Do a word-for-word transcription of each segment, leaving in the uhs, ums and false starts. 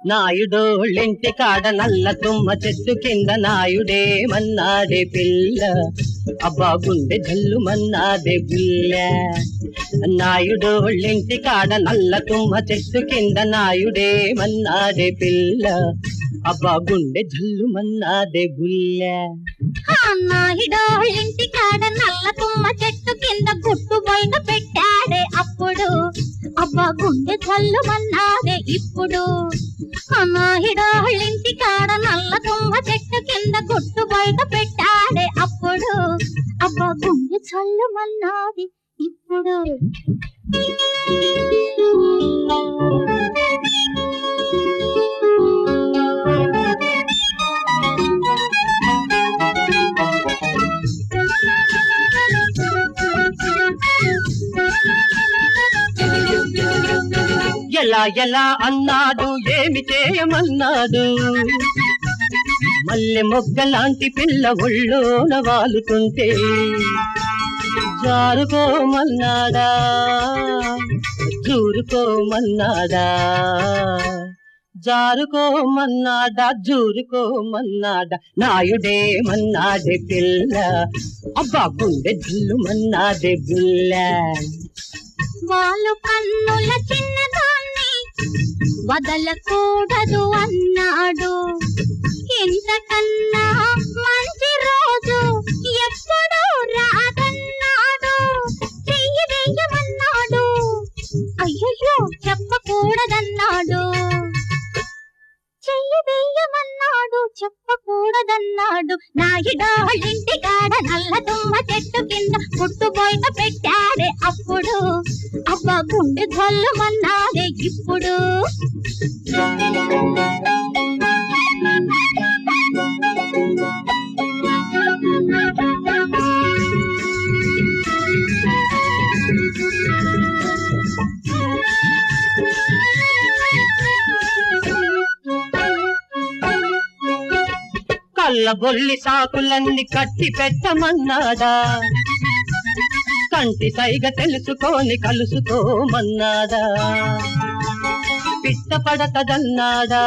నాయుడోళ్ళింటి కాడ నల్ల తుమ్మ చెట్టు కింద నాయుడే మన్నాడే పిల్ల అబ్బా గుండె జల్లు మన్నాడే బుల్ల. నాయుడోళ్ళింటి కాడ నల్ల తుమ్మ చెట్టు కింద నాయుడే మన్నాడే పిల్ల అబ్బా గుండె జల్లు మన్నాడే బుల్ల. నాయుడోళ్ళింటి కాడ నల్ల తుమ్మ చెట్టు కింద గుట్టు బయట పెట్టాడే అప్పుడు అబ్బా గుండె జల్లు మన్నాడే ఇప్పుడు. నాయుడోళ్ళింటి కాడ నల్ల తుమ్మ చెట్టు కింద గుట్టు బయట పెట్టాడే అప్పుడు అబ్బా గుండె జల్లు మన్నాది ఇప్పుడు. ఎలా ఎలా అన్నాడు ఏమి చేయమన్నాడు మల్లె మొగ్గలాంటి పిల్ల ఒళ్ళోన వాలుతుంటే జారుకోమన్నాడా జూరుకోమన్నాడా జారుకోమన్నాడా జూరుకోమన్నాడా నాయుడే మన్నాడే పిల్ల అబ్బా గుండె జల్లు మన్నాడే బుల్ల. వాళ్ళు కన్నుల చిన్నదాన్ని వదలకూడదు అన్నాడు ఇంతకన్నా మంచి రోజు ఎప్పుడూ రాదన్నాడు. చెయ్యి వేయమన్నాడు అయ్యయ్యో చెప్పకూడదన్నాడు. చెయ్యి వేయమన్నాడు చెప్పకూడదన్నాడు. నాయుడోళ్ళింటి కాడ నల్ల తుమ్మ చెట్టు కింద పుట్టు బయట పెట్టాడే అప్పుడు అబ్బా గుండె జల్లుమన్నాడే ఇప్పుడు. కళ్ళ బొల్లి సాకులన్నీ కట్టి పెట్టమన్నాడా కంటి సైగ తెలుసుకొని కలుసుకోమన్నాడా. పిట్ట పడతదన్నాడా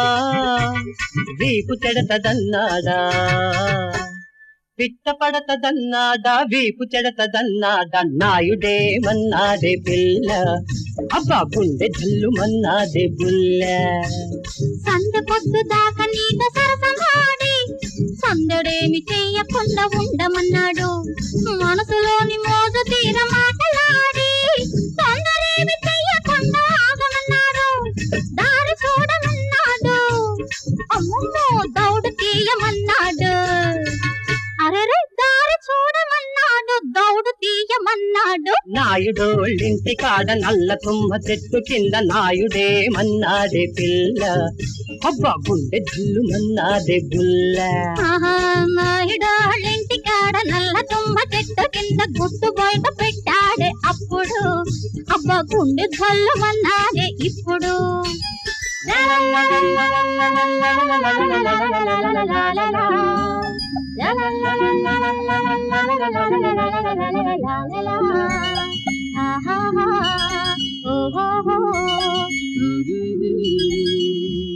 వీపు చెడతదన్నాడా పిట్ట పడతదన్నాడా వీపు చెడతదన్నాడా నాయుడే మన్నాడే పిల్ల అబ్బా గుండె జల్లు మన్నాడే బుల్ల. సందె పొద్దు దాకా నీతో సరసమాడి సందడేమి చెయ్యకుండా ఉండమన్నాడు. మనసులోని మోజు తీర మాటలాడి సందడేమి చెయ్యకుండా ఆగమన్నాడు. దారి చూడమన్నాడు అమ్మమ్మో దౌడు తీయమన్నాడు. అరెరే దారి చూడమన్నాడు దౌడు తీయమన్నాడు. నాయుడోళ్ళింటి కాడ నల్ల తుమ్మ చెట్టు కింద నాయుడే మన్నాడే పిల్ల అబ్బా గుండె జల్లు మన్నాడే బుల్ల. నాయుడోళ్ళింటి కాడ నల్ల తుమ్మ చెట్టు కింద గుట్టు బయట పెట్టాడే అప్పుడు అబ్బా గుండె జల్లు మన్నాడే ఇప్పుడు. Ah, ah, ah, oh, oh, oh.